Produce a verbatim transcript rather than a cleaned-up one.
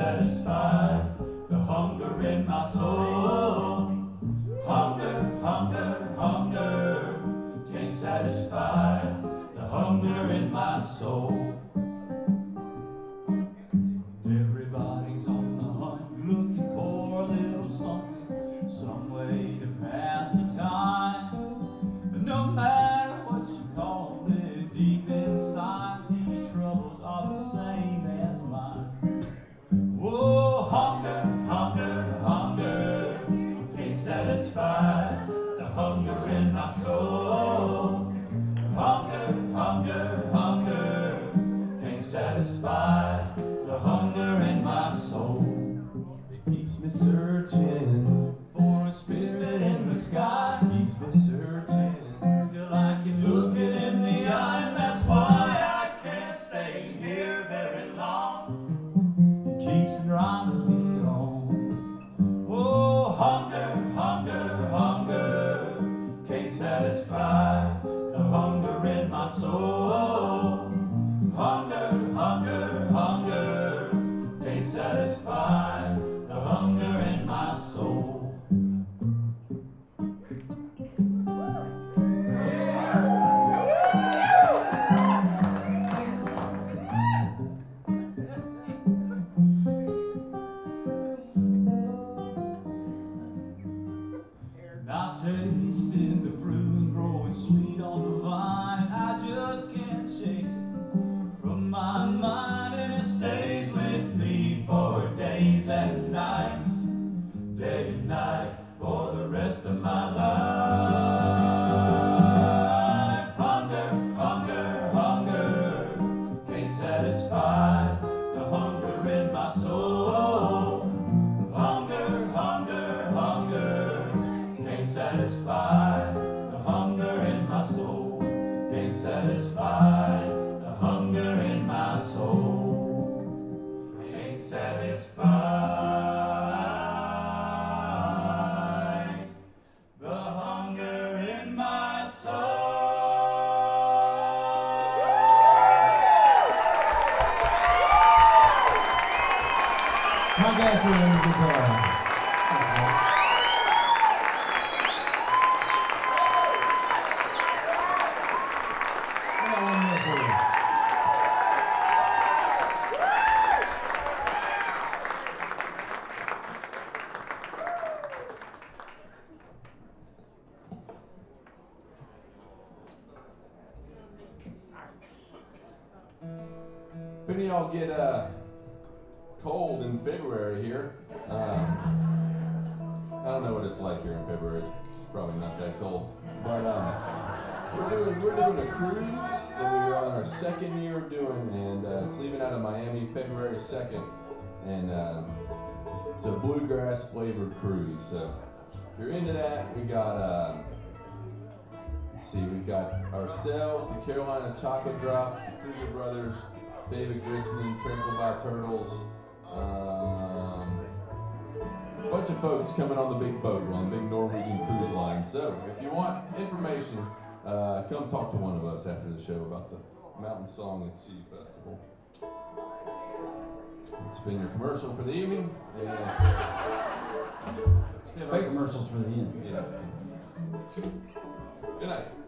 satisfy the hunger in my soul. Hunger, hunger, hunger, can't satisfy the hunger in my soul. Everybody's on the hunt, looking for a little something, some way to pass the time. But no matter what you call it, deep inside, these troubles are the same as mine. Whoa, hunger, hunger, hunger, can't satisfy the hunger in my soul. Hunger, hunger, hunger, can't satisfy the hunger in my soul. It keeps me searching for a spirit in the sky, keeps me searching till I can look it in the eye, and that's why I can't stay here very long. It keeps driving me on. Oh, hunger, hunger, hunger, can't satisfy the hunger in my soul. Hunger, hunger, hunger, can't satisfy the hunger in my soul. I've tasted the fruit growing sweet on the vine, and I just can't shake it from my mind, and it stays with me for days and nights, day and night, for the rest of my life. Hunger, hunger, hunger, can't satisfy the hunger in my soul. Hunger, hunger, hunger, can't satisfy the hunger in my soul. Can't satisfy the hunger in my soul. Can't satisfy the hunger in my soul. My guys were on the guitar. If any of y'all get uh, cold in February here, um, I don't know what it's like here in February. It's probably not that cold, but um, we're doing we're doing a cruise that we're on our second year of doing, and uh, it's leaving out of Miami February second, and um, it's a bluegrass flavored cruise. So if you're into that, we got. Um, Let's see, we've got ourselves, the Carolina Chocolate Drops, the Kruger Brothers, David Grisman, Tranquil by Turtles, um, a bunch of folks coming on the big boat, on the big Norwegian cruise line. So if you want information, uh, come talk to one of us after the show about the Mountain Song and Sea Festival. It's been your commercial for the evening. And Save our commercials for the end. Yeah. Good night.